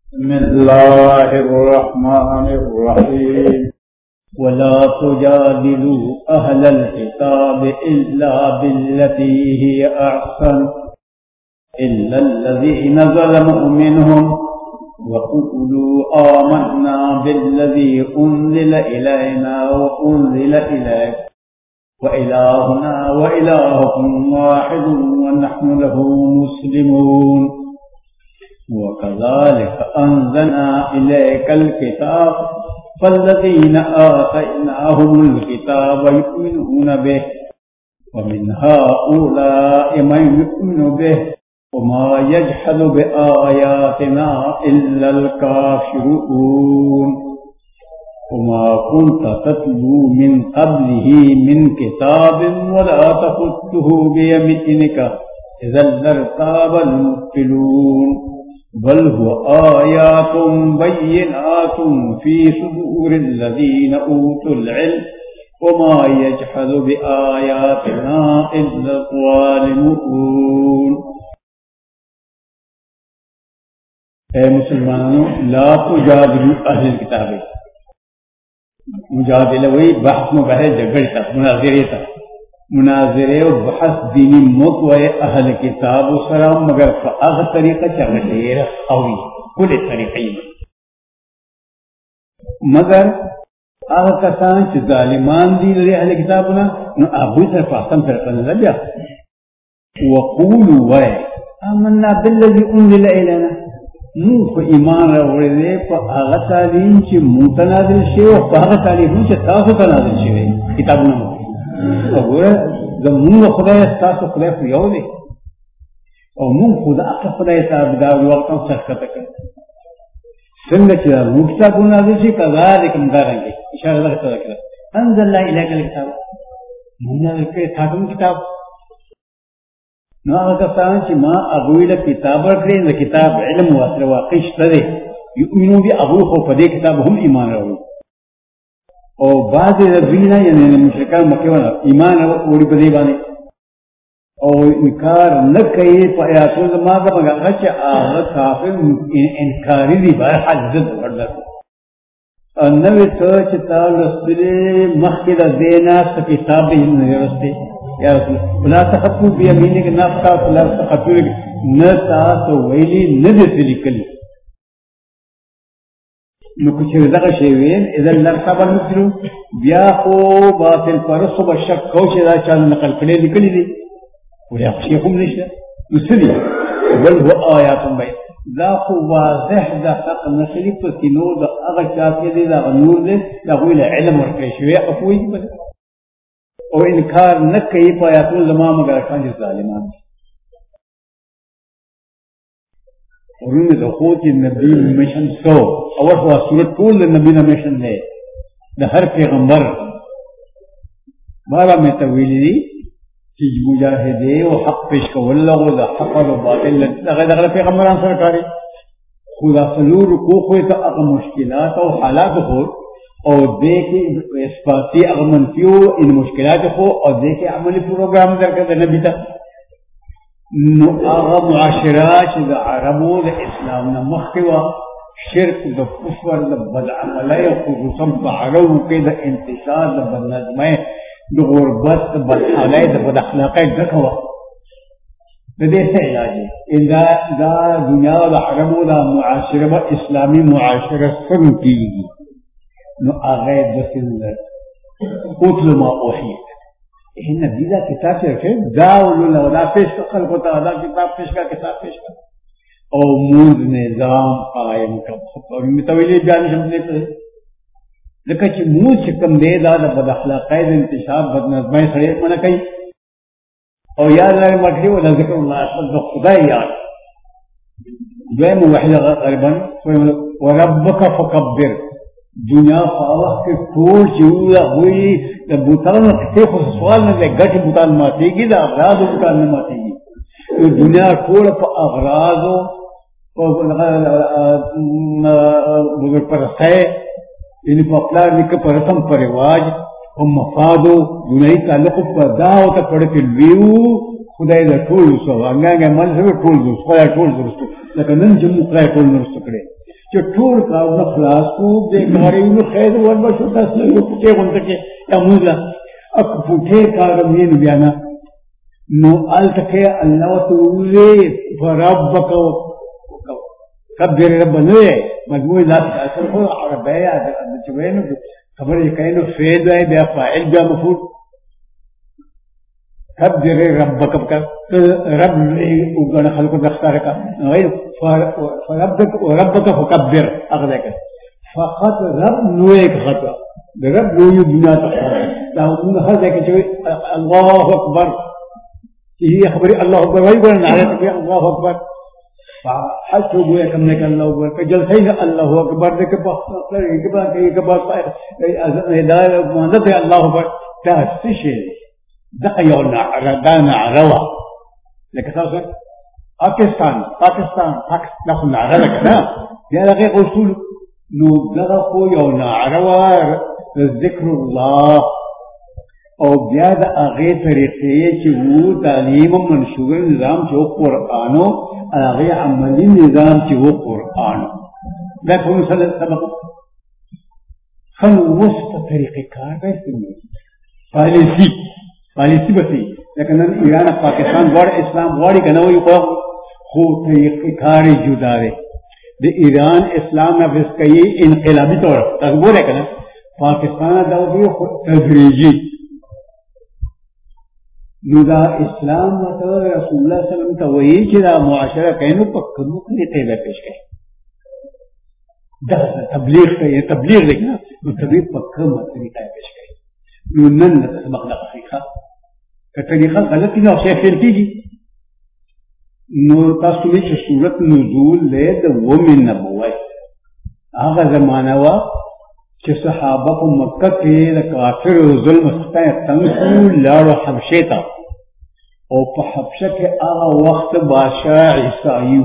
بسم الله الرحمن الرحيم ولا تجادلوا أهل الكتاب إلا بالتي هي أحسن إلا الذين ظلموا منهم وقولوا آمنا بالذي أنزل إلينا وأنزل إليك وإلهنا وإلهكم واحد ونحن له مسلمون وكذلك أنزلنا إليك الكتاب فالذين آتيناهم الكتاب يؤمنون به ومن هؤلاء من يؤمن به وما يجحد بآياتنا إلا الكافرون وما كنت تتلو من قبله من كتاب ولا تخطه بيمينك إذا لارتاب المبطلون بل هو آيات بينات في صدور الذين أوتوا العلم وما يجحد بآياتنا إلا الظالمون. اے مسلمانوں لا تجادلوا اہل الکتاب. مجادلہ وہی بحث مباحث جھگڑ تھا، مناظرے تھا، مناظرے و بحث دینی موقع اہل کتاب و سلام مگر فاغ طریقہ چاہتا دیر خوی کل طریقی مگر آغا کسان چی ظالمان دی لئے اہل کتابنا نو ابوی سر فاحسن فرقن لبیا وقولوا وے آمنا باللذی انزل ایلنا منہ کو ایمان روڑے دے پا آغا تعلیم چی متنازل شے و پا آغا تعلیم چی تاسو تنازل شے کتابنا مو زمون خدای تاسو خدای خو یو دی او مون خدا اقا خدای تابدار وقتا سرکتا کر څنګه چې موږ کتابونه نازل شي کذالک مدارنګي اشاره ده کړه انزل الله الیک الکتاب موږ نازل کړی تاسو کتاب نو هغه کسان چې ما ابوی له کتاب ورکړي د کتاب علم واسره واقع شته یؤمنو بی ابو خو په دې کتاب هم ایمان راوړي او بعض الذين یعنی مشرکان مکه ولا ایمان وروړي په دې باندې او انکار نه کوي په آیاتو ما دا مګه چې هغه کافر انکاری دي به حجت ورته انوي ته چې تاسو سره مخکې د دینا څخه کتاب یې نه ورسته یا رسول الله تخطو بيمينك نفتا فلا تخطو نتا تو ویلی نه دې لیکلي نو کچھ دغه شی وین اذا لرتاب المثل بیا خو باطل پرسو بشک کو چې دا چا نقل کړي لیکلي دي ویا شیخم نشه مسلی بل هو آیات بین ذا خو واضح دا حق نشری په کینو دا هغه چا کې دي دا نور دي دا ویل علم ورکړي شوی اخوی او انکار نه کوي په آیاتو زما مگر کان ظالمان ورنه د خوت نبی مشن سو اور هو صورت ټول نبی نه مشن نه د هر پیغمبر مارا میں تویل دی چې مجاهده او حق پیش کول له د حق او باطل دغه پیغمبران سره کاری خدا سلور کو خو ته هغه مشکلات او حالات خو او دې کې اثباتي هغه منفیو ان مشکلات خو او دې کې عملی پروګرام درکړه د نبی ته نو هغه معاشرات د عربو د اسلام نه مخکوا شرک د کفر د بدعملی او خصوصا په عربو کې د انتشار د بدنظمۍ د غربت د بدحالۍ د بداخلاقۍ ډکه د دې څه علاج دا دنیا د عربو د معاشره اسلامي معاشره څنګه کیږي نو هغه د سنت قتل ما اوحیت ان دیدا کتاب سے دا ولو لا پیش خلق تا دا کتاب پیش کا کتاب پیش کا او موږ نظام قائم کا اور متولی بیان شملے ته لکه چې موږ کوم دی دا د بد اخلاقۍ د انتشار بد نظمۍ سره منع کوي او یاد لري مکړي ولا ذکر الله د خدای یاد دوی موحد غالبا وربک فکبر دنیا فاوخ کے ټول چې وي د بوتانو ته خو سوال نه دی ګټ بوتان ماتېږي د اغراض بوتان نه ماتېږي دنیا ټول په اغراض او بزرگ پرسته یعنی په خپل لیک په رسم پر رواج او مفادو دنیاي تعلق په دا او ته پړ کې ویو خدای له ټول سو هغه مل سره ټول خدای ټول درسته لکه نن چې موږ خدای ټول نرسته کړي چې ټول کارونه خلاص کړو دې کارونه خیر وربشو تاسو یو پټه غونډه کې یا موږ اک پټه کارونه بیا نه نو التکه الله تعالی فربک کبر ربنا مجموعه ذات اصل خو عربيه چې وینو خبرې کینو فعل دی بیا فاعل بیا مفعول کبر ربک رب وګڼه خلکو د اختیار کا غیر فربک وربک فکبر هغه ده فقط رب نو یک خطا د رب نو یو دنیا ته دا موږ هر ځای کې چې الله اکبر هي خبري الله اکبر وایي ګورنه عادت الله اکبر حج ہوئے کم نے کہ اللہ اکبر کہ جلسے ہی اللہ اکبر دے کے پاس کے بعد ہدایت مدد ہے اللہ اکبر تاسشی دقیونا ردانا روا لکه تاسو پاکستان نحن نعرض كذا يا لغي اصول نو دغه خو یو نعروا ذکر الله او بیا د هغه طریقې چې وو تعلیم منشور نظام چې قرآنو هغه عملی نظام چې وو قرآن دا کوم څه سبق خلو وسط طریقې کار دی پالیسی بسی لیکن ایران پاکستان وړ اسلام وړي کنه وي خو طریقې کار جدا دی د ایران اسلام نفس کوي انقلابی طور تاسو ګورئ کنه پاکستان دا وی تدریجی نو دا اسلام ته رسول الله صلی الله علیه وسلم ته وایي چې دا معاشره کینو په کوم طریقې پیش کړي دا تبلیغ کوي تبلیغ لیکنه نو تبلیغ په کوم طریقې پیش کړي نو نن سبق د حقیقت که طریقه غلطی نو شیخ فعل کیږي نو تاسو چې صورت نزول له د ومن نبوت هغه زمانہ وا چې صحابه په مکه کې د کافر او ظلم څخه تنګو لاړو حبشه ته او په حبشه کې هغه وخت بادشاہ عیسایو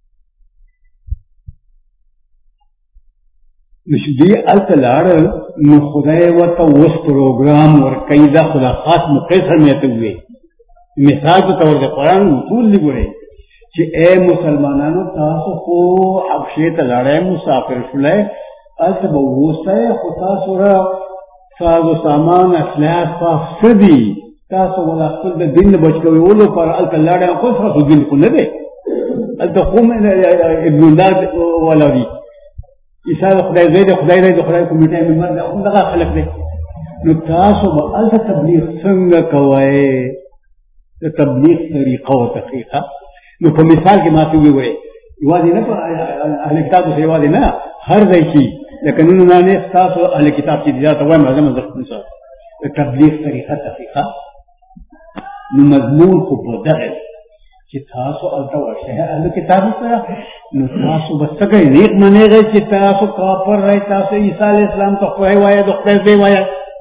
نشدي التلار نو خدای ورته وس پروګرام ورکړي دا خلاصات مقیسر میته وي مثال په تور د قران ټول لګوري چې اے مسلمانانو تاسو خو حبشه ته لاړې مسافر شولای البته ووسه خو تاسو را ساز و سامان اسلحه فاسدي تاسو ولا خپل د دین بچوي ولو پر الکلاړه خو تاسو دین کو نه دی البته قوم ابن الله ولدي عیسی خدای زید خدای کومیټه ممبر دا څنګه خلق دی نو تاسو به البته تبلیغ څنګه کوی د تبلیغ طریقه او تحقیقه نو په مثال کې ما ته ویوي یوازې نه اهل کتاب څه یوازې نه هر ځای کې لکه نن نه تاسو اهل کتاب چې دا ته وایم اعظم ځکه تبلیغ طریقه تحقیقه نو مضمون خو په دغه چې تاسو الته ورشه اهل کتاب سره نو تاسو بسګي نیک منیږي چې تاسو کافر راي تاسو عیسی علی السلام ته خو وایي د خدای دی وایي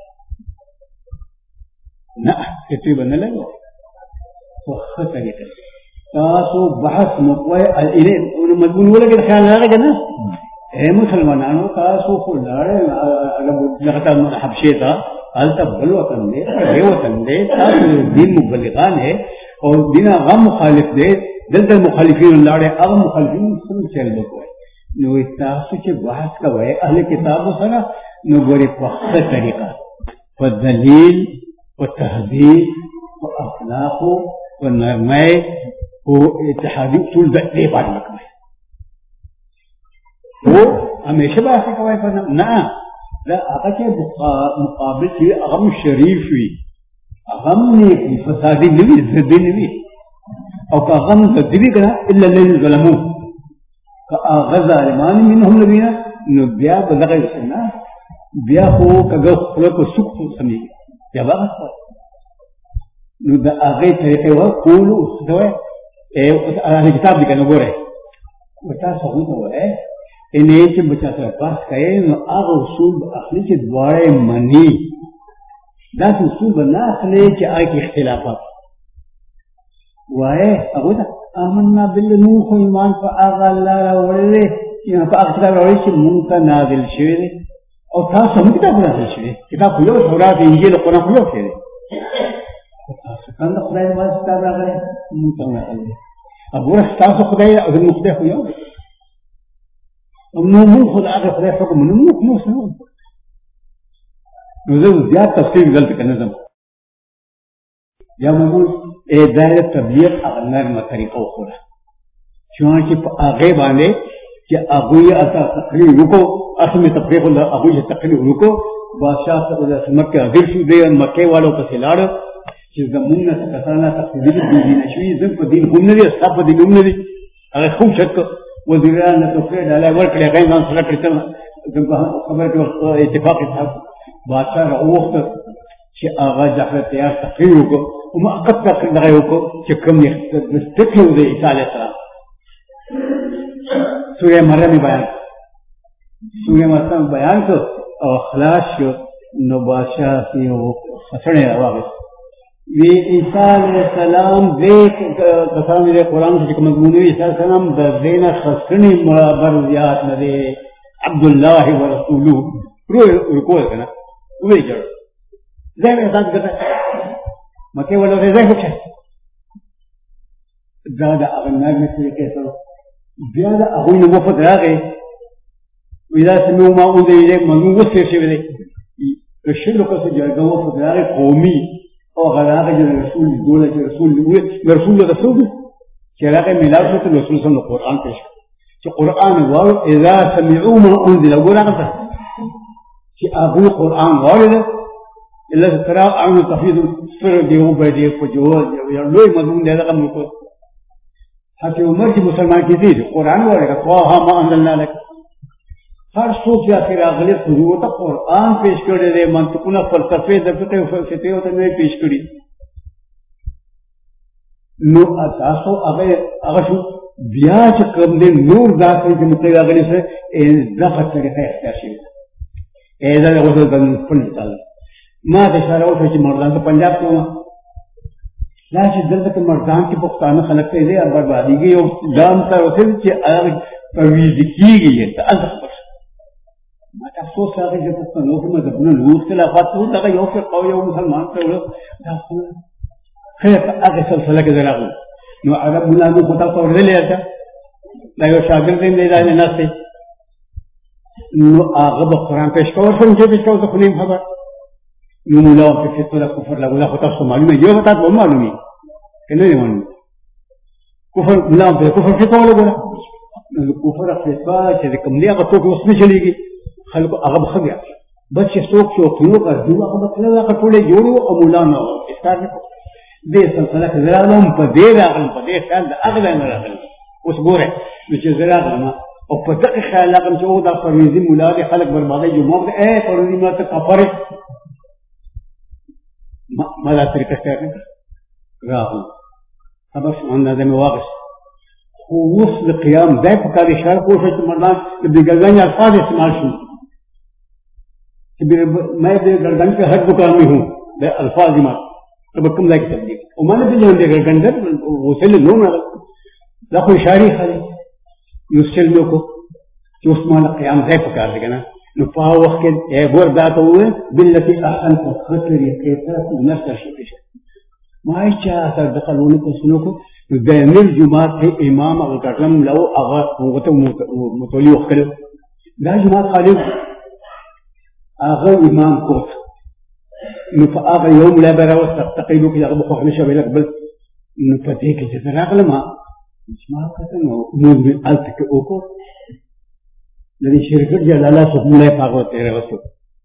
نه کتي باندې لګو خو خطرې تاسو بحث مقوي الى مضمون ولګي خیال راغی نه اے مسلمانانو تاسو خو لاړې لغته حبشه ته الته بل وطن دی یو وطن دی تاسو دین مبلغان ہے اور دین غم مخالف دی دلته مخالفین لاړې هغه مخالفین څنګه چل وکوي نو تاسو چې بحث کوي اهل کتاب سره نو ګوري په څه طریقه په دلیل په تهذیب په اخلاق په نرمۍ او اتحادی ټول د دې باندې کوي وہ ہمیشہ بحث کوي په نه دا هغه چې مقابل چې هغه شریف وي هغه نیک فسادي نوي زدي نوي او که هغه زدي کنه الا الذين ظلموا كهغه ظالمان منهم الذين نو بیا بلغه سنا بیا خو کګه خلق سوق سمي بیا بحث نو دا هغه طریقې وقولو دوه اهل کتاب دي کنه ګوره وتا څه وایي انہیں چې بچا سره پاس کړي نو هغه اصول اخلي چې دواړه مني دا اصول بنا اخلي چې آی اختلافات وای هغه دا آمنا بالله خو ایمان په هغه الله راوړل چې په هغه راوړل چې مونږ ته نازل شوی دی او تاسو هم کتاب نازل شوی کتاب یو تورات انجیل قرآن یو شوی تاسو څنګه خدای ما کتاب راغلی مونږ ته راغلی هغه تاسو خدای او موږ خدای خو یو مو خدا کے خدا حکم نو سنو نو زیاد تفصیل غلط کرنا زم یا مقول اے دائر تبلیغ اغنر ما طریقہ خورا چونکہ آگے باندے کہ اگوی اتا تقریر رکو اصل تفریق اللہ اگوی تقریر رکو بادشاہ صلی اللہ علیہ وسلم کے اگر شو دے مکے والوں کا سلاڑ چیز زمون نہ کسانا تقریر دین نشوی زم کو دین گم نہ دی اصحاب دین گم نہ دی اگر خوب شک وزیران نے تفریق ڈالا ورک لے گئے نام صلاح کرتے خبر کے اتفاق تھا بادشاہ کا وقت کہ آغا جعفر تیار تقریر کو وما قد تقریر لگائے کو کہ کم نستقل دے عیسیٰ علیہ السلام سورہ مریم میں بیان سورہ مریم بیان تو خلاص شو نو بادشاہ سے وہ خسرنے واقع وی عیسیٰ علیہ السلام دیکھ قسام میرے قرآن سے مضمون عیسیٰ علیہ السلام دین خسرنی برزیات ندے عبداللہ ورسولہ رکو ہے نا وہی جڑ ذہن احساس کرتا ہے مکے والوں سے ذہن کچھ ہے زیادہ اغنار میں طریقے سے زیادہ اغوی مفت رہ گئے ویدہ سمیو ما اوندے یہ منو وسیر سے ولے رشد کو سے جرگا مفت رہ گئے قومی اور غلاغ جو رسول دولہ جو رسول رسول چرا کہ ملاو سے رسول صلی اللہ علیہ وسلم قرآن پیش کہ قرآن وارد اذا سمعوا ما انزل گورا کرتا کہ اغوی قرآن وارد اللہ ترى عن تفيض سر دیو بڑے فجو یا لوی مضمون دے لگا ملک حتی عمر کی مسلمان کی تھی قرآن والے کا طه ما انزلنا لك ہر سوچ یا پھر اگلے حضور تا قرآن پیش کرے دے منطقنا فلسفے دے فقہ فلسفے ہوتے میں پیش کری نو اساسو اگر شو بیا چ کم دے نور ذات کے مطلب اگلے سے اضافہ طریقہ اختیار شي ایذا غسل بن فنتال ما اشارہ ہو کہ مردان تو پنجاب کو لا چې دلته کې مردان کې پښتانه خلک ته دې بربادي کې یو ځان ته وصل چې هغه پرويز کیږي ته ازخبر ما تاسو سره چې پښتنو کې مذهبونه نور خلافات ټول دغه یو څه قوي او مسلمان ته ورو خیر هغه سلسله کې دراغو نو عرب مولانو کو تاسو ورلې اته دا یو شاګرد دې نه نهسته نو هغه قرآن پیش کول څنګه پیش کول ته خلیم خبر نو مولا په فطره کفر لګولا خو تاسو معلومه یو وخت به معلومي کنه یې معلومه کفر مولا په کفر کې کول لګولا نو کفر فتوا چې کوم دی هغه څوک اوس نه چلیږي خلکو هغه بخبیا بس چې څوک شو کیو کا دی هغه مطلب هغه ټول جوړو او مولا نو استاد دې سلسله کې زرالم په دې راغلم په دې خیال د اغله نه راغلم اوس ګوره چې زرالم او په دغه خیال لګم چې او دا فریضه مولا دې خلک بربادي جو مو اے فریضه ما ته کفر ماذا طریقہ کیا کریں راہو اب اندازے میں واقع ہو وصل قیام دے پکاری شہر کوشش مردان ابن گردان الفاظ استعمال شو میں ابن گردان کے ہر دکان میں ہوں بے الفاظ مات اب کم لائک تبدیل وما نے بھی جو ابن گردان در وصل لوں میں لاکھو اشاری خالی یوسل لو کو جو اسمان قیام دے پکار دے گا نا نفا وقت غور ذات ہوئے بالتي احسنت خطر يقيتا نفس الشيء ما يچا دخلوني كسنوكو دائم الجمعه في امام الكرم لو اغا قوته متولي وقت لا جمعه خالد اغا امام كوت نفا اغا يوم لا برا وتقيلوك يا ابو خمسه بلك بل نفتيك جزراك لما اسمع كتنو مو التك اوكو لذي شركت جلالا سبولا يفاقوا تيرا وسو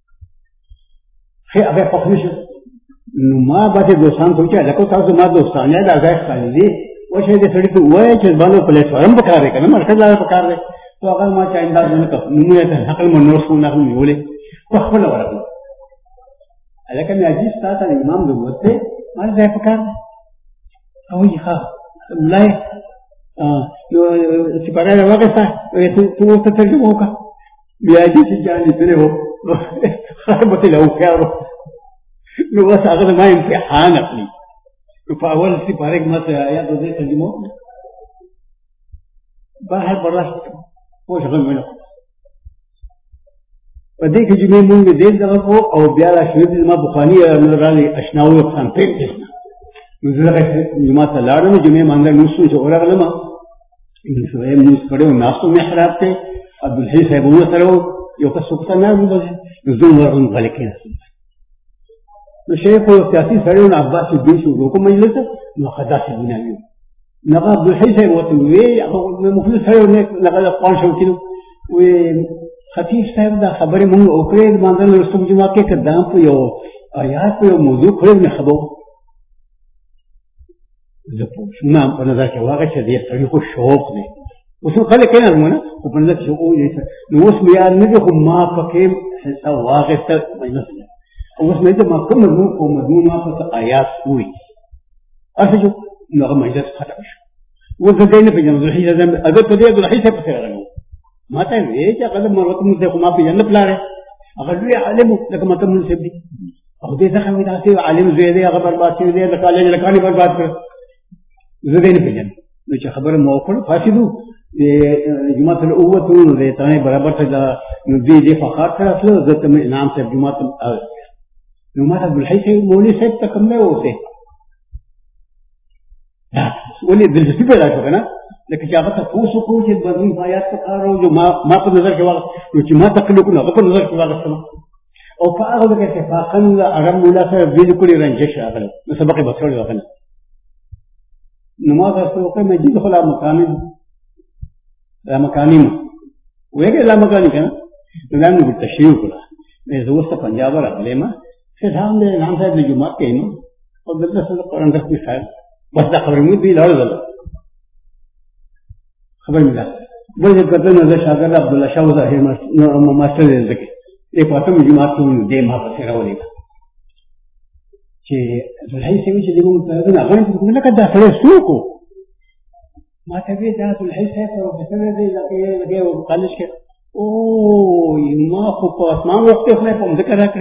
خي أبي فخرش نما باتي دوستان توجه لكو تاسو ما دوستان يا دعاء خالدي وش هذا فريق وين جذبانو بلاتفارم بكاره كنا مركز لا بكاره تو أقل ما چاين دار من كف نموذج حقل من نرسون نحن يقوله فخبر ولا بد لكن يجلس تاتا الإمام دوته ما له بكاره أو يخا لا سپارا روا کیسا تو ترجمہ ہوگا بیاجی سے جانے تلے ہو خربت لو کیارو نو بس اگر ما امتحان اپنی فاول سپارے کے مت آیا تو دے ترجمہ باہر بڑا وہ شغل میں پدې کې جمعې مونږ دې دغه کو او بیا را شوې ما بخاری ملرالي اشناوي افسان پېټ کېسنا نو زه جمعه ته لاړم جمعې مانګه نو څه جوړه غلم نو شوې موږ کړو ناسو محراب ته عبدالحی صاحبونه سره یو کس څوک نه وو نو زه ورغلم غلی کېناستم. نو شیخ یو سیاسي سړی و، عباس الدین شو وکړو مجلس ته، نو هغه داسې بنیوي وو. نو هغه عبدالحی صاحب ورته وویل، هغه مخلص سړی و، هغه قرآن شوقي و، وایي خطیب صاحب دا خبرې مونږ وکړې لمانځه نه وروسته جومات کې، که دا په یو آیات په یو موضوع کړی نه خبر زه پوه شوم. ما په نظر کې واغې چې دې سړي خو شوق دی. اوس نو خلک کېناستمه نه، خو په نظر کې نو اوس مې یاد نه دی، خو ما پکې حصه واخېسته مجلس نه. اوس مې ته ما کوم مضمون ما پسې آیات ووایي هسې شو. نو هغه مجلس ختم شو. اوس زه دی نه پېژنم عبدالحي صاحب، اګر په دې عبدالحي صاحب پسې راغلی وو. ما ته یې ویل چې هغه د مروت مونځ دی، خو ما پېژنده پلار یې، هغه لوی عالم و لکه ماته مونځ صاحب دی، او دې څخه مې داسې عالم زوی دی، هغه برباد شوی دی، د کالج لکانې برباد کړ. زه دی نه پېژنم. نو چې خبره مو وکړه پاڅېدو، جماعت له ووتو، نو د تانې برابر ته نو دوی دې فخار سره تلل، زه ته مې انعام صاحب جومات نو ما ته عبدالحي صاحب مولوي صاحب ته کوم دی اوسې ولې دلچسپي پیدا شوه که نه، لکه چې هغه تپوس وکړو چې مضمون په آیات پکار و، جو ما په نظر کې واغ نو چې ما تقلید وکړو هغه په نظر کې واغېستم، او په هغه ځای کې اتفاقا د عرب مولا سره بالکل رنجش راغلی، نو سبق یې بس کړی و که نه. نو ما ته څه وکړل، مې خو لامکاني مه ویږې لامکاني که نه، نو دا مې ورته تشریح وکړه. زه اوس ته پنجاب راغلی یم، ښه دی انعام صاحب د جومات کې یم او دلته څه قرآن درس مې صاحب بس دا خبرې مې دوی لاړو دله خبر مې ده. بل یې کتل نو زه شاګرد عبدالله شاه ظاهر ماسټر دی زده کې دې په اتم جومات کې وم، دې ما پسې راولېږه چې عبدالحي صاحب چې دې مونږ هغه نه لکه دا سړی څوک و؟ ما ته ویل دا عبدالحي صاحب پروفیسر دی لګی و کالج کې. اوه ما خو په اسمان وختې خدای په مځکه راکړې.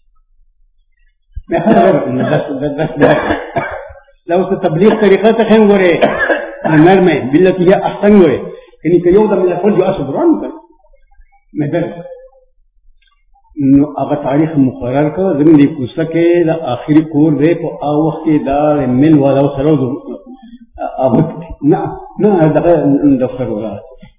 مې خبره درس دا اوس د تبلیغ طریقه ته ښیم ګورې نرمه بالتي هي احسن ګورې یعنې که یو دم لفظ جو اسو بران کړ مې درس نو هغه تاریخ مقرر کړ. زموږ د کوڅه کې د آخري کور دی، په هغه وخت کې دا مل والا سره نه دغه دفتر ولا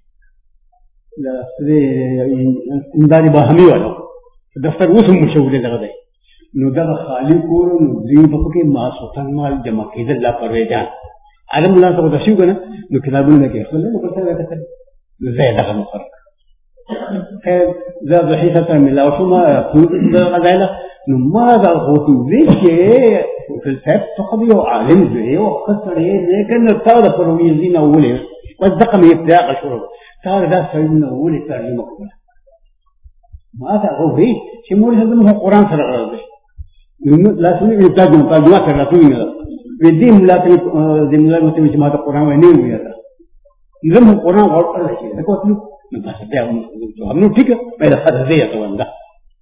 امدادي باهمي والا دفتر اوس هم مشهور دی دغه دی. نو دغه خالي کور نو دوی په کې ماسوتن مال جمع کېدل لا پرویجان عالم الله څه وشو کنه، نو کتابونه کې خپل نو څه راکته زه دغه مقرر خیر زه د حیثیت ملا او شما دغه ځایله نو ما دا غوتو وی چې فلسفه تقضي عالم دی او خسر یې لیکن تا د پرویزین اولې بس دغه مې ابتداء شروع تا دا سړی اولې ترجمه کړه. ما دا غوې چې مور هغه قرآن سره راځي لازم يتاجم تاجمات الرسول ودين لكن دين لا متى ما القرآن وينين ويا نظام القرآن غلط على شيء ده كله بس ده هم نتيجة ما إذا هذا زي طبعا ده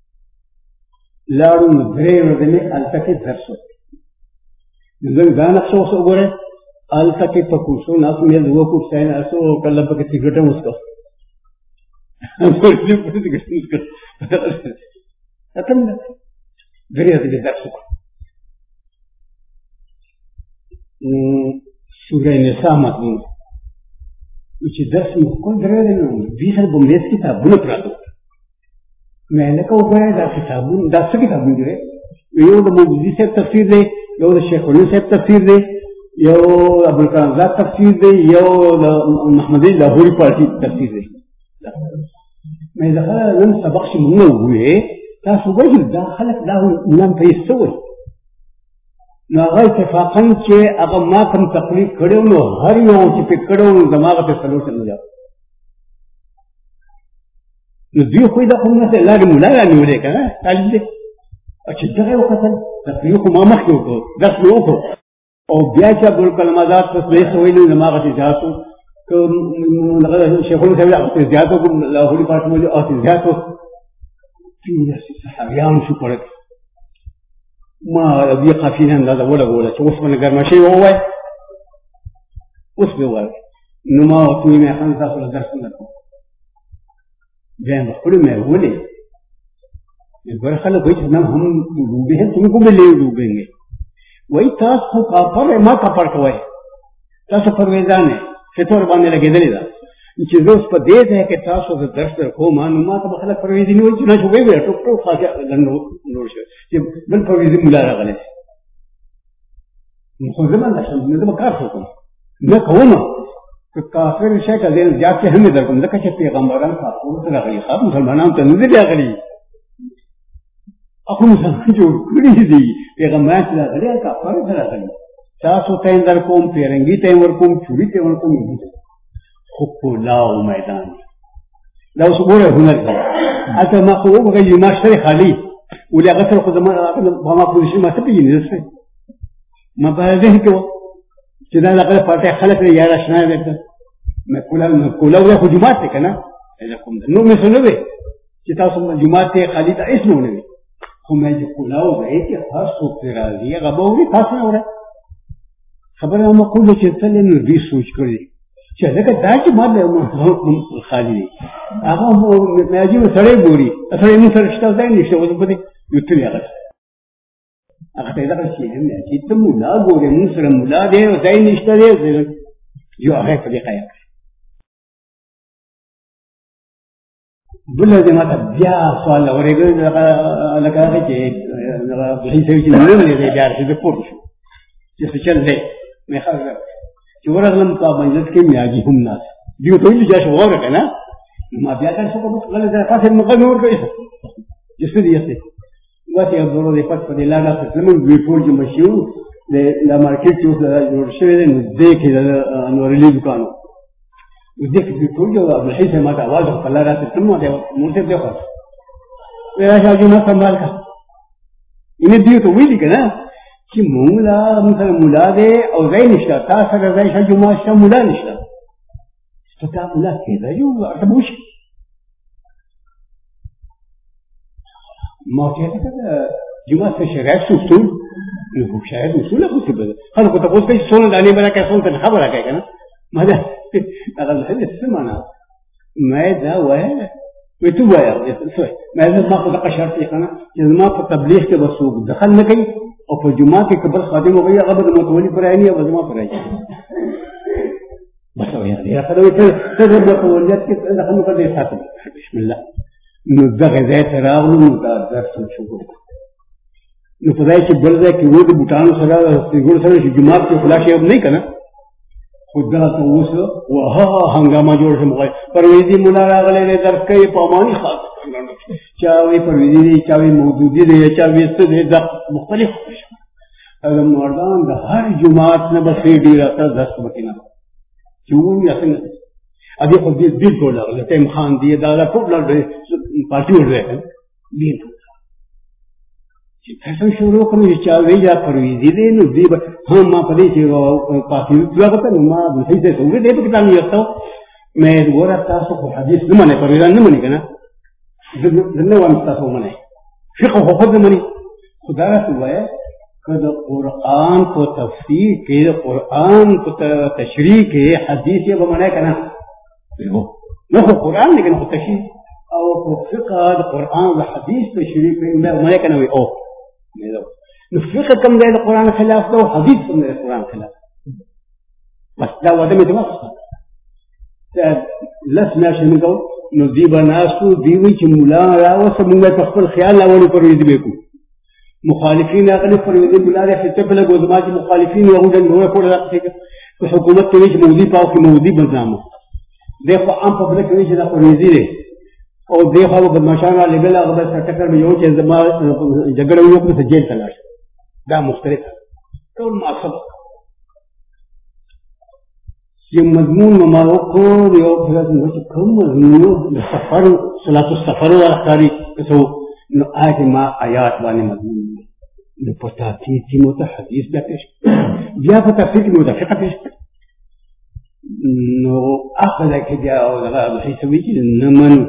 لا نبرر ودني ألتقي درسه نظام ده نفسه وصوره ألتقي تكوسو ناس ميل هو كوسين أسو كلا بقى تيجي مسكو أكمل دریا دې درس وکړو. سوره نساء مضمون چې درس مې کوم درې نو دې سره بملیس کتابونه پراته مې نه کوم دا کتابونه دا څه کتابونه دي؟ یو د موجودي صاحب تفسیر دی، یو د شیخ علي صاحب تفسیر دی، یو ابوالکلام زاد تفسیر دی، you the Muhammadi Lahori party تفسیر دی. مې ځکه نن سبق چې موږ وې تاسو وایي دا خلک دا نن په یې سوي نو هغه اتفاقا چې هغه ما کوم تقلید کړو نو هر یو چې په کړو دماغ ته سلوشن نه جاو نو دوی خو دا کوم څه لاګ مولا نیولې کنه طالب دې چې دغه وخت تقلید خو ما مخکې وکړو درس مې وکړو او بیا چې ابوالکلامات پس به سوي نو دماغ ته جاتو کوم شیخ الاسلام ته زیاتو کوم لاهوري پاتمو او زیاتو صحابیان شو پړک ما دې قافینه اندازه ولا چې اوس باندې ګرمه شي وای اوس به وای نو ما وته مې خان تاسو له درس نه کوم بیا په خپل مې ولې ګور خلک وایي چې هم دوبه ته کوم له دوبه وای تاسو کا پر ما کا پر کوي تاسو پرويزانه ستور باندې لګیدلی دا چې زه اوس په دې ځای کې تاسو ته درس درکوم نو ما ته به خلک پرویزي نه وایي چنانچه ویې ویل ټوک ټوک خاصه نور شو چې بل پرویزي ملا راغلی نو خو زه بنده شم نو زه به کار وکړم نه کومه که کافر شی که زه زیات شی هم نه در کوم ځکه چې پیغمبران کافرو ته راغلي مسلمانانو ته نه دي راغلي هغه مسلمان جوړ کړي دي پیغمبران ته راغلي کافرو ته راغلي تاسو ته یې در کوم پیرنګي ته یې ورکوم چوري ته یې ورکوم خو پلاو میدان دا اوس ګوره هنر دی هلته ما خو وګورئ ما شته خالي ولې هغه سره خو زما په ما پوزیشن ما څه پېژني زه څه ما په ذهن کې وه چې دا دغه پټی خلک یار اشنا دی کولاو دی خو جومات دی که نه نور مې څه نه وی چې تاسو جومات دی خالي ته هېڅ نه ونه وي خو مې چې کولاو دی چې هر څوک پرې راځي هغه به وړي تاسو نه وړئ خبره مقوله چې تللی نو دوی سوچ کړی چې ځکه دا چې ما خالي دی هغه عجیبه سړی ګوري سړی مونږ سره شته ځای نشته اوس به دې یوتلي هغه هغه ته دغه شي هم چې ته ملا ګورې مونږ سره ملا دی او ځای نشته دی یو هغه په دې قایق بله دې ما ته بیا سوال اورېږي لکه هغه چې هیڅ چې نه لري بیا چې پوه شو چې څه چل دی مې خبره چې ورغلم په مجلس کې میاجي هم ناس دیو ته ویل چې وره کنه ما بیا کار څه کوم غل ځای خاصه مقام ورکړي چې څه دی یسته واسي ضرورت دی پټ په لاګه په لمن وی پور چې مشیو د لا مارکیټ چې جوړ شوی دی نو دې کې انور لی دکانو دې کې ټول جو عبد الحی ما ته आवाज په لاره ته تمو دی مونږ ته دی خو ویرا شاجو نه سنبال کا اینه دیو ته ویل کنه چې مونږ لا موږ مولا دی او ځای نشته تاسو سره ځای شجو ما شته مولا نشته ته مولا کېده یو ارتبوش ما ته ته جمعه څه شریعت اصول نو شاید اصول خو څه بده خلکو ته اوس په څونه دانی برا کې څونه خبره کوي کنه ما دا هغه څه معنا ما دا وای وتو وای ما دا ما خو د قشرت کنه چې ما په تبلیغ کې وسوق دخل نه کوي او په جمعه کې قبل خادم وغي هغه د متولي پرانی او زما پرانی بس وای یا خدای ته ته د متولیت کې دغه نو کړي ساتي بسم الله نو دغه ځای ته راغلو نو دا درس شروع نو په ځای چې بل ځای کې وو د بوټانو سره سیګور سره چې جمعه کې خلاص یې نه کنه خدا ته وسه وها هنګامه جوړ شم غوي پرويزي مولا راغله نه درس کوي په مانی خاص چاوي پرويزي چاوي موجودي دي چاوي څه دي د مختلف اگر مردان د هر جمعات نه به ډیر راته درس وکینه چون یا څنګه ابي خو دې بالکل راغله ته امتحان دی دا ټول پارټي ورته دي چې تاسو شروع کړئ چې چاوي یا پرويزي دي نو دی هم ما په دې چې پاتې لږه نو ما د هیڅ څه وګړي دې په کتاب یو مې ورته تاسو په حدیث نه منه پرويزان نه منه کنه دنه وان تاسو منه فقه خو خود منه خدا راته وایي کله قرآن کو تفسیر کې قرآن کو تشریح کې حدیث یې به منه کنه نو قرآن نه کنه تشریح او فقه القرآن والحديث تشریح کې منه کنه وي او نو فقه کم دی د قرآن خلاف ده او حدیث کم دی د قرآن خلاف بس دا وده مې توقف لس میاشتې موږ نو دی به ناستو دی وایي چې ملا راوسه موږ په خپل خیال راوړو پرویزي به کوو مخالفین هغه پرویزي ملا دی چې په لګو زما چې مخالفین یو د نور په راځي په حکومت کې چې مودي پاو کې مودي بدنامه دی خو عام پبلک کې چې دا پرویزي دی او دی خو بدمعشان علی بل هغه به ټکر به یو چې زما جګړه یو په جیل ته لاړ دا مختلف ټول معصب چې مضمون مماوقو یو په دې کوم مضمون د سفر صلات السفر واخاري څو نو آیت ما آیات باندې مضمون نو پتا چې متحدث د پېښ بیا په تفسیر کې متفقه پېښ نو اخذ کې بیا او هغه هیڅ ویل نه منو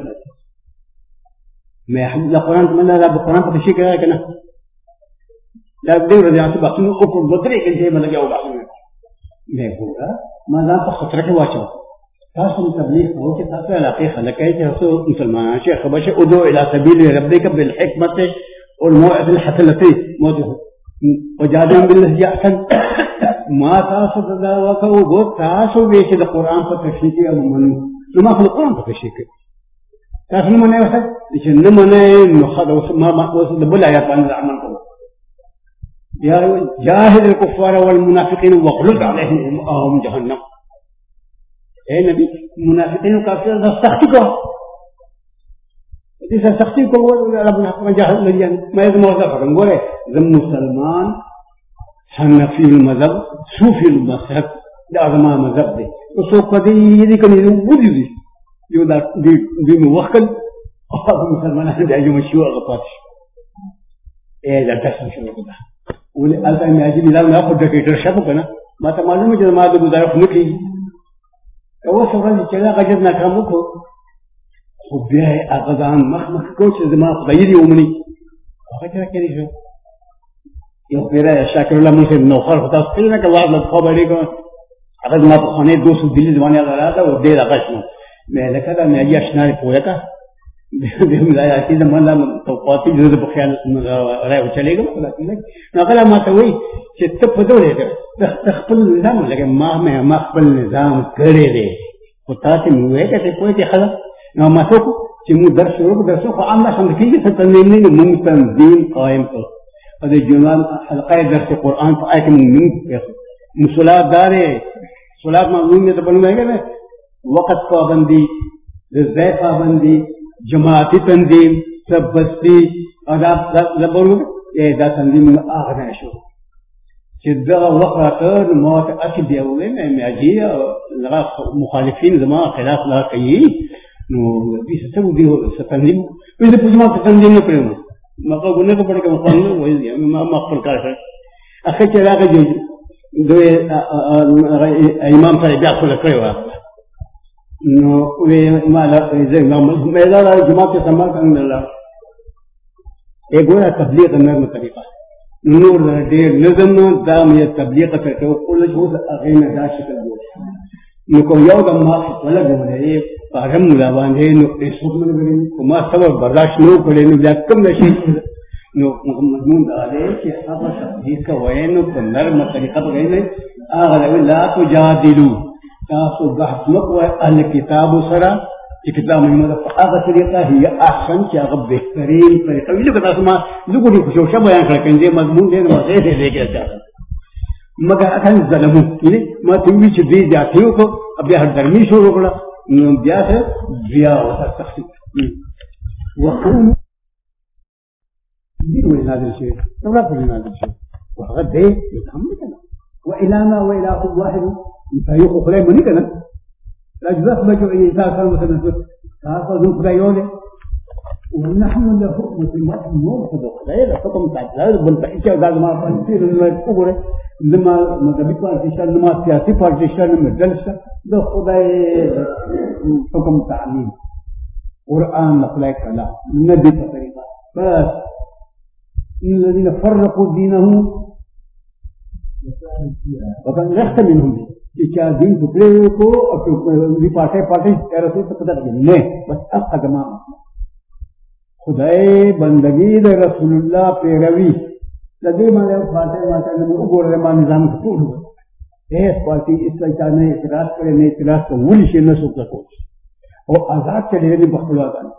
ما حد القرآن تمنى لا بالقرآن في شيء كذا كنا لا بدور ذي عصب أصله أفضل بدري كنتي ما لقيه بعضهم ما يقول ما لا تخطرك واجب تاسو تبلیغ هو چې تاسو علاقه خلک یې تاسو مسلمانان چې خبره ادعو الى سبيل ربك بالحكمه والموعظه الحسنه وجادلهم بالتي احسن ما تاسو دا وکړو وو تاسو وی چې د قران په تشریح کې منو نو ما خو قران په تشریح کې تاسو نه منئ وخت چې نه منئ نو خدای ما اوس د بل آیات باندې عمل کوو یا جاهد الكفار والمنافقين واغلظ عليهم مأواهم جهنم اے نبی منافقین و کافر دا سختی کو اس سختی کو ربنا جاهد لجن ما يزم وظف رنگورے زم مسلمان حنفی المذہب صوفی المذہب دا زما مذہب دے تو سو قدی یہ کنی ودی دی یو دا دی وقت مسلمان دا جو مشروع غطاش اے دا تسم شروع دا ولي الان يجب لا ناخذ دكتور شبك انا ما معلومه جد ما دو دار خلقي او سوران چې لا غجرنا کومکو خو بیا اغدان مخ کوچ زما خدای دی ومني هغه چې کړی شو یو پیرا شاکر الله موږ نو خر خدای ستنه کله لا خبرې کو هغه ما په خانه 200 دلی ځواني راځه او ډیر غشنو مې لکه دا مې یاشناري پوهه دیم لا یاتی د مله توقاتی جوړ په خیال راو چلےګم نو کله ما ته وای چې ته په دوره ده خپل نظام لکه ما خپل نظام کړی دی او تاسو مې وای چې کوی ته خلا نو ما ته چې مو درس ورو درس خو عامه څنګه کیږي ته تنظیم نه مونږ تنظیم قائم کړ او د جنان حلقه درس قرآن په آیت مونږ مصلات دارې صلات معلوم نه ته بنوي وقت پابندی رضای پابندی جماعتی تنظیم سب بستی آداب لبرو یہ دا تنظیم آغنا شو چې دا وقت موت اکی بیاوی میں اجی لغا مخالفین زمان خلاف لغا کئی نو بیس سبو دیو ستنظیم ویسے پجماعت تنظیم نو پریمو مقا گنے کو پڑے کہ مقام نو ویسے ما اقبل کارشا اخی چراغ جو دو امام صاحب بیا خلق کرے واقع نو وی ما لا زي ما لا جماعت سمال کرنے اللہ ایک گویا تبلیغ نرم طریقہ نور دیر نظم دام یہ تبلیغ کرتے ہو کل جوز اغین دا شکل ہو نو کو یو دم ما ولگ ولے پارم ملاوان ہے نو ایسوک من کریں ما صبر برداشت نو کرے نو بیا کم نشی نو مضمون دا دے کہ اب تبلیغ کا وینو نرم طریقہ پر گئے آغا لا تجادلو تاسو بحث مقوى اهل الكتاب سرا كتاب محمد فاغا طريقه هي احسن كتاب بهترين طريقه يجب ان تسمع ذكر شو شو بيان كان دي مضمون دي ما غير ليك مگر اكن ظلمو ما تيجي دي جاتيو کو ابي هر درمي شروع کړه نو بیا ته بیا او تخصیص وقوم دي ولا هذا الشيء ولا كلنا هذا الشيء وهذا ده يتحمل والى ما والى واحد فيوقف خلاه مني كنا رجل بجو إنسان صار مثلا هذا ذو خلايونه ونحن له مسلمات نور ذو خلايا فكم تعال بالبحث هذا ما فنسير الكبر لما مذهبي بارتيشن لما سياسي بارتيشن مجلس ذو خلايا حكم تعليم قرآن نقل كلام النبي طريقة بس الذين فرقوا دينهم وكان رخت منهم کہ دین ٹکڑے کو پارٹے رسول سے پتہ نہیں بس اب قدم خدائے بندگی دے رسول اللہ پیروی لگے مانے پارٹے گور مان نظام ٹوٹ ایس پارٹی اس طرح نے اعتراض کرے نہیں اعتراض کو وہ نشے نہ سوچ سکو اور آزاد چلے نہیں بخلوا دان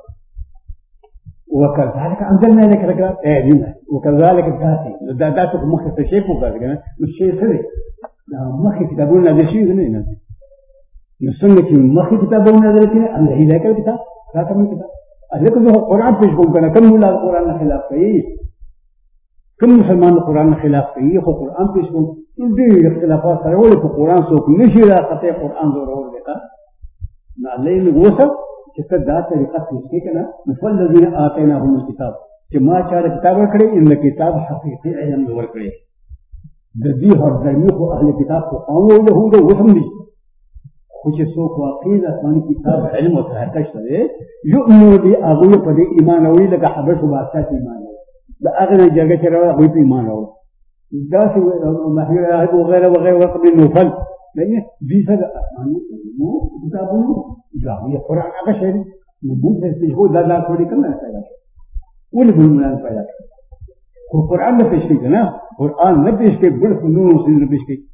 وكذلك انزلنا اليك الكتاب وكذلك ذاتي ذاتك مختص شيء فوق هذا الشيء سري مخي كتابنا هذا شيء هنا نسمع مخي كتابنا هذا كده ان هي ذاك الكتاب لا كم كتاب لكن هو القران في كان كم لا القران خلاف فيه كم مسلمان القران خلاف فيه هو القران في دي اختلافات هو القران سوق نشي لا قطع القران ضروري ده ما لين وصل جس ذات طریقہ سوچتے کہ نا الذين آتيناهم الكتاب کہ ما چار کتاب کھڑے ان کتاب حقیقی علم ور کھڑے ددی اور دنی کو اہل کتاب کو قوم یہود وهم دی کچھ سو کو عقیدہ ان کتاب علم و تحقیق سے یؤمنو بی اغوی پر ایمان وی لگا حبش واسطہ ایمان دا اغنى جگہ چرا وی ایمان ہو داس محیرہ وغیرہ وغیرہ وقبل نوفل لأن بيسا مو كتابه جامع القرآن أكشر مبوط هو لا تقولي كم أنا سألك ولا بقول من أنا سألك القرآن ما فيش كده نا القرآن ما فيش كده بقول فنون وسيد ما فيش كده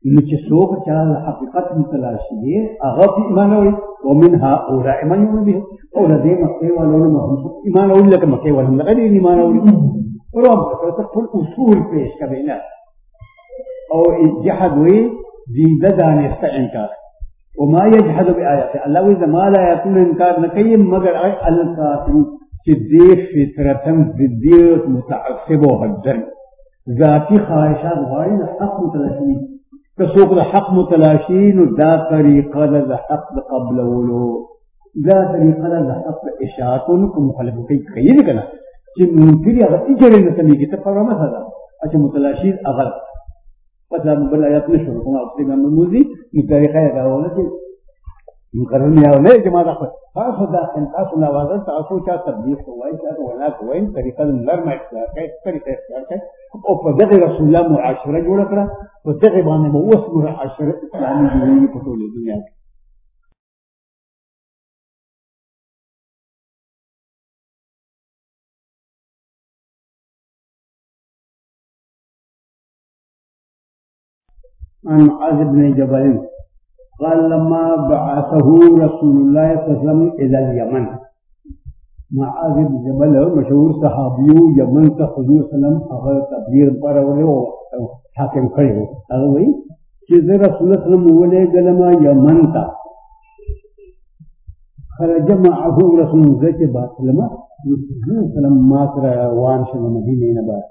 چې څوک چې حقیقت متلاشي هغه په ایمان اوري ومنها هؤلاء من يؤمن به او لدي مكه ولون ایمان اوري لکه مکه ولون لکه ایمان اوري ورو ټول اصول پیش کبینا او جحد وی زیده دانست انکار وما يجحد بآيات الله اذا ما لا يكون انکار نکي مگر الکافر چې دې فطرتا ضدیت متعصب او حذر ذاتی خواهشات غواړي حق متلاشي كسوق الحق متلاشين ودا طريقة الحق قبل ولو دا طريقة الحق إشاعة ومخالفة كي كنا شيء ممكن يا إجري نسميه كتفر مثلا عشان متلاشين أغلب مثلا بالآيات نشر كما أصلي من الموزي من طريقة يقولون شيء مقرن يا ولا جماعة أخوة فأخذ أن أصل نوازن تأصل كا تبليغ كويس ولا كوين طريقة النرمة إختيار كي طريقة إختيار كي أو فدغ رسول الله معاشرة جوړه کړه فدغ باندې مو اوس معاشرة اسلامي جوړي په ټول دنیا کې عن معاذ بن جبل قال لما بعثه رسول الله صلى الله عليه وسلم إلى اليمن معاذ بن جبل مشهور صحابي يمن ته حضور سلام هغه تبلیغ پر ورو حاکم کړو هغه وی چې رسول الله صلی الله علیه وسلم ولې دلما یمن ته خرج معه رسول الله صلی الله علیه وسلم ما تر وان شنو مدینه نه بعد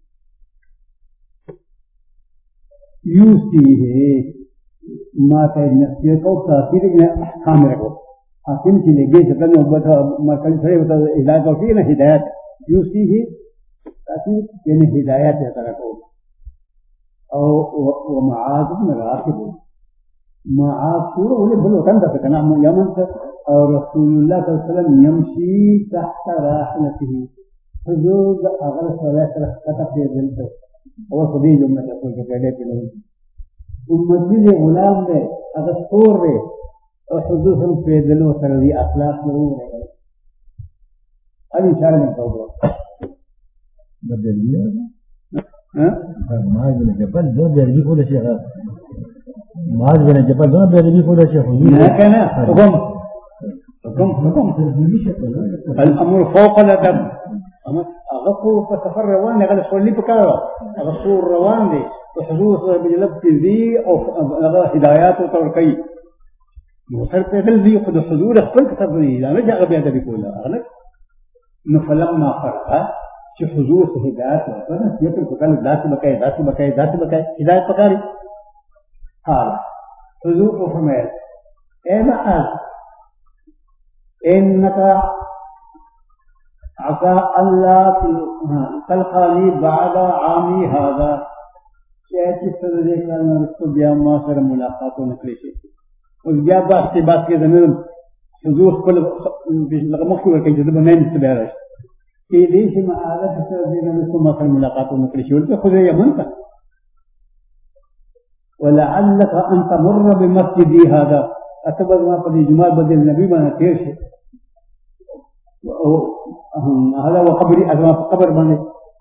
یوسیه ما ته نصیحت او تاثیر نه احکام رکھو حاکم چې لګي چې کنه وبته مرکز سره وته علاج او نه هدایت یوسیه تاثیر یعنی هدایت یې ترکو او ومعاذ بن راكب معاذ سوره ولې بل وطن ته کنه مو یمن او رسول الله صلی الله علیه وسلم يمشي تحت راحلته حدود اغل صلاه کته په دلته او خدای جمله ته کېږي په لور امتی غلام دے اگر سور دے اور حضور ہم پیدلوں سر دی اخلاق ضرور ہے ابھی اشارہ نہیں کرو بدل دیا معاذ بن جبل دو بیرگی کو لشی معاذ بن جبل دو بیرگی کو لشی حضور نہ کہنا حکم الامر فوق الادب اغفور فسفر روان غل سولي بكارا اغفور روان دي وحضور بجلب ذي او هدايات وتركي وصل پیدل ذي خد حضور خپل كتب ذي لا رجع بيد بكولا اغلق فلما فرغ چې حضور هدايات ورته يتر کله ذات بکای هدايت پکاري قال حضور فرمایا اے معاذ انك عسى الله تلقاني بعد عامي هذا چې څه کال نرسو بیا ما سره ملاقات ونکړي شي اوس بیا بحث کې زموږ حضور خپل لکه مخکې ورکړي چې د باندې څه راشي کې دې چې ما هغه څه دې نرسو ما سره ملاقات ونکړي شي ولته خو یې منته ولعلك ان تمر بمسجدي هذا اتبع ما په جمعه بدل نبی باندې تیر شي هذا وقبري أزمة قبر بني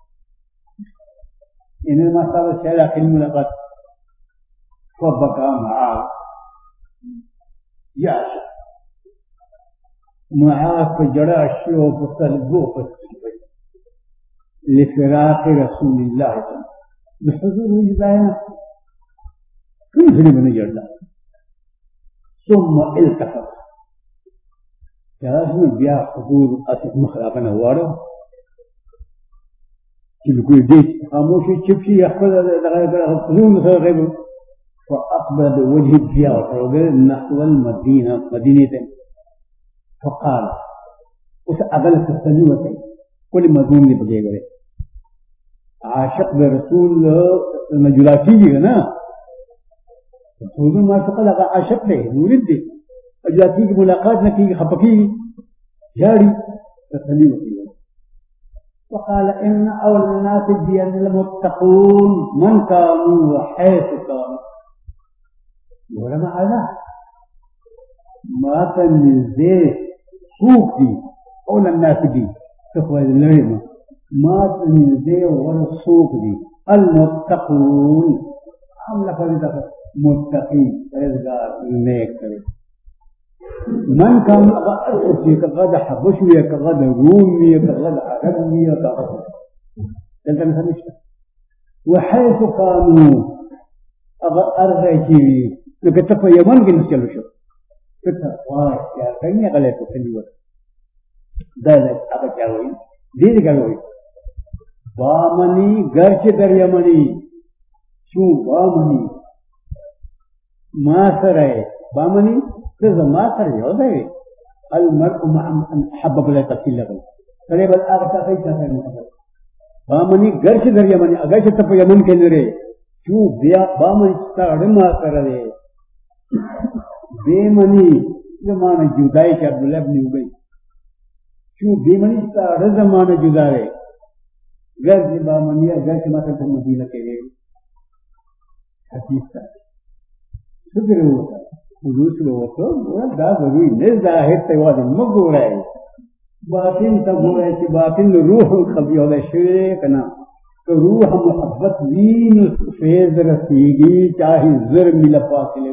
إنما صار الشيء لكن ملاقات فبكى معاذ يعشى معاذ فجرى الشيوخ وقلبوه لفراق رسول الله صلى الله عليه وسلم بحضور الهداية كل شيء من يجرى ثم التفت كلام بيا حضور أسف مخلافنا وارو كل ديت خاموشي تشبشي يأخذ حضور مثل غيره فأقبل بوجه بيا وتروجل نحو المدينة مدينة فقال وسأقبلت السلوة كل مدون اللي بقي غيره عاشق برسول المجلاتي هنا حضور ما تقول عاشق له نورد اجلاتی کی ملاقات نہ کی خپکی جاری تسلی وکړه وقال ان اول الناس بين المتقون من كانوا وحيث كانوا ولما هذا ما تنزي سوقي اول الناس دي تقوى الليل ما تنزي ولا سوق دي المتقون عمل فريضه متقی پرہیزگار نیک کرے من كان أرسي كغد حبشوية كغد رومية كغد عربية كغد لأنت نفهمش وحيث كانوا أرغيتي نكتفى يمن كنت يلو شو كتا واي يا كيني غليتو كني وقت دالت أبا جاوي ديدي جاوي بامني غرش در يمني شو بامني ما سرعي بامني ما کر رہے ہوتا ہے المرء مع من حبب له تفصیل لگا کرے بل اگتا کئی چاہتے ہیں بامنی گھر سے دریا منی اگر سے تپ یمن کے نرے چو بیا بامنی تاڑما کر رہے بے منی زمان جدائی کے عبداللہ ابن ابی چو بے منی تاڑ زمان جدا رہے گھر سے بامنی گھر سے ماتا کو مدینہ کے رہے حدیث کا شکر ہوتا ہے حدوث لوگوں دا ضروری نہیں ظاہر تیواد مگو رہے باطن تب ہو رہے کہ باطن روح خبی ہو رہے شوئے کنا تو روح محبت دین فیض رسیگی چاہی زر ملا فاصلے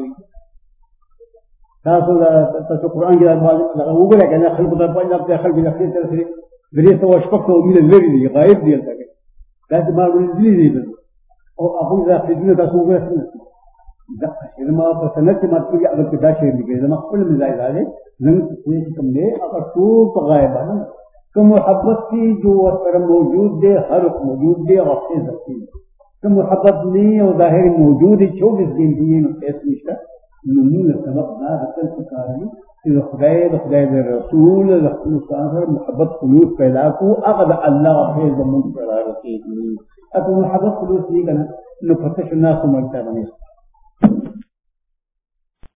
تاسو قرآن کی بات وہ بولے کہ خلق در پائی لابتے خلق لکھتے ترسل دریستا وشپکتا امید الوری دی غائب دیلتا کہ کہتے مارو نزلی دیلتا اور اخوی ذا خدمت تاسو بولے سنت ما فسنت ما تقولي اگر كدا شيء لكي اذا ما قبل من ذلك هذا لن تكون ليه اگر طول غائب ہے کہ محبت کی جو اثر موجود دے ہر موجود دے غفتے ذاتی کہ محبت نہیں اور ظاہر موجود ہے 24 دن دیے اس مشتا نمون سبب نہ رسل کاری کہ خدای رسول رسول محبت خلوص پیدا کو اقد اللہ فیض من قرار کی اگر محبت خلوص نہیں کرنا نو فتش الناس مرتا بنے